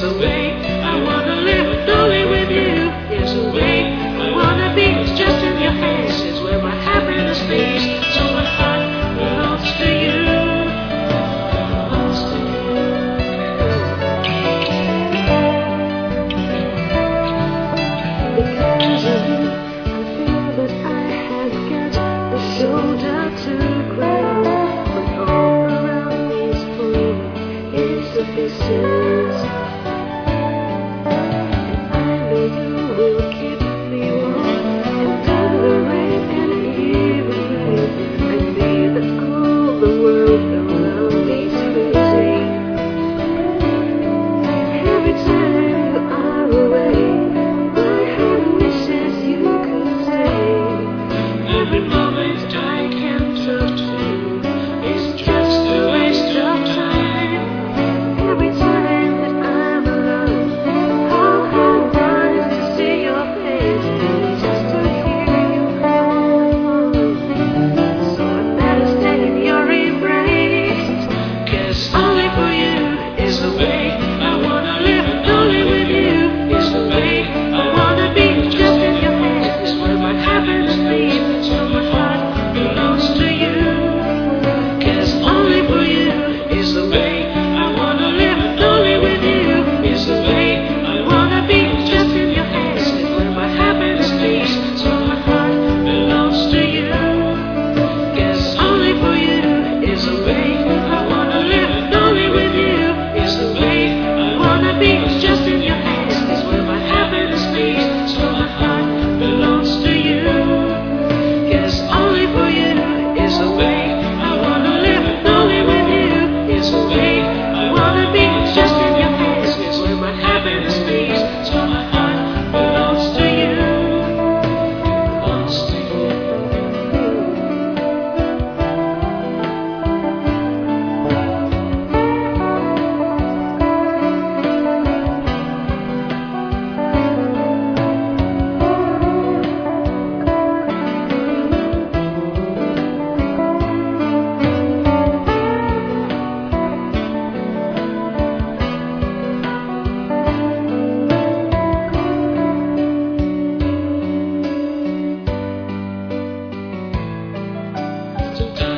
a way I wanna live only with you. There's a way I wanna be. It's just in your hands. It's where my happiness lives. So my heart belongs to you. Belongs to you. Because of you, I feel that I have got the shoulder to cry on. When all around me is falling into pieces, and I know you will keep me warm and through the rain and even rain. I feel that all the world around me is freezing. Every time you are away, my heart wishes you could stay. Every moment I can talk to you is just a waste of time. Every time that I'm alone, how I want to see your face, just to hear you call. So I better stay in your embrace, 'cause only for you is the way I wanna live, and only with you is the way I wanna be. Just in your hands is where my happiness lives. So my heart belongs to you, 'cause only for you is the way I wanna live, and only with you is the way I wanna be. Just in your hands is where my happiness lives. So my heart belongs to you, 'cause only for you is the way I wanna live, and only with you is the way I wanna be. Just in your hands is where my happiness lives. So my heart belongs to you, 'cause only for you is the way I wanna live, and only with you is the way I wanna be. Just in your hands is where my happiness lives. So my heart belongs to you, belongs to you. Sometimes